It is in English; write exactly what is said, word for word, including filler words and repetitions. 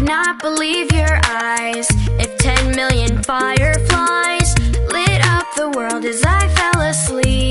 not believe your eyes. If ten million fireflies lit up the world as I fell asleep,